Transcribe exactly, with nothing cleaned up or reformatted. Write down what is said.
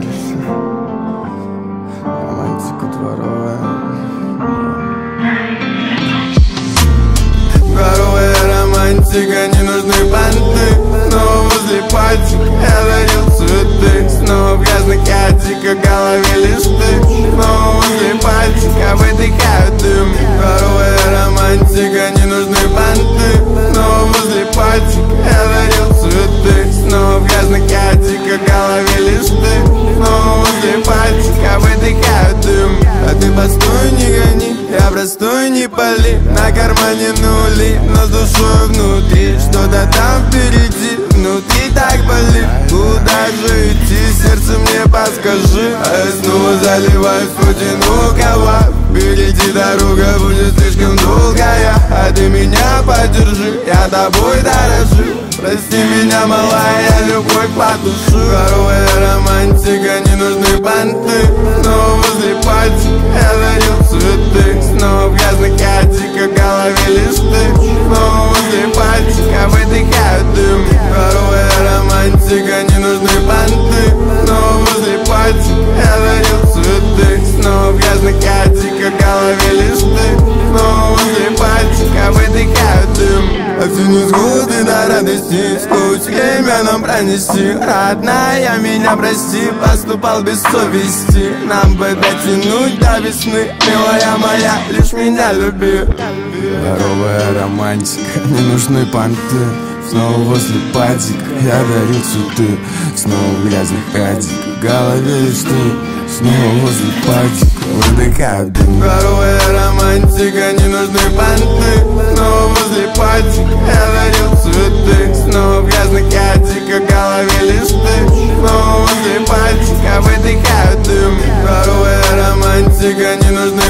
Романтика дворовая. Дворовая романтика, не нужны понты. Снова возле пальчик я дарил цветы. Снова в грязных кадиках, в голове листы. Снова возле пальчика выдыхаю дым. Дворовая романтика, не нужны понты. Снова возле пальчика я дарил цветы. Снова в грязных кадиках, в голове листы. Снова возле пальчика выдыхаю дым. А ты постой, не гони, я простой, не пали. На кармане нули, но с душой внутри. Что-то там впереди, внутри так болит. Куда же идти, сердце мне подскажи. А я снова заливаюсь в путину рукава. Впереди дорога будет слишком долгая. А ты меня поддержи, я тобой дорожу. Прости меня, малая, я любовь потушу. Дворовая романтика, не нужны понты. Снова возле пальцев я дарил цветы. Снова в грязных кадиках, в голове листы. Снова возле пальчика выдыхаю дым. Дворовая романтика, не нужны понты. Снова возле пальцев я дарил цветы. Снова в грязных кадиках, в голове листы. Снова возле пальчика выдыхаю дым. А все невзгоды до радости, сквозь время нам пронести. Родная, меня прости, поступал без совести. Нам бы дотянуть до весны, милая моя, лишь меня люби. Здоровая романтика, не нужны понты. Снова возле падика я дарю цветы. Снова в грязных кадиках, в голове лишь ты. Снова возле падика выдыхаю дым. Здоровая романтика, не нужны понты. Снова возле падика я дарил цветы. Снова в грязных кадиках, в голове листы. Снова возле падика выдыхаю дым. Здоровая романтика, не нужны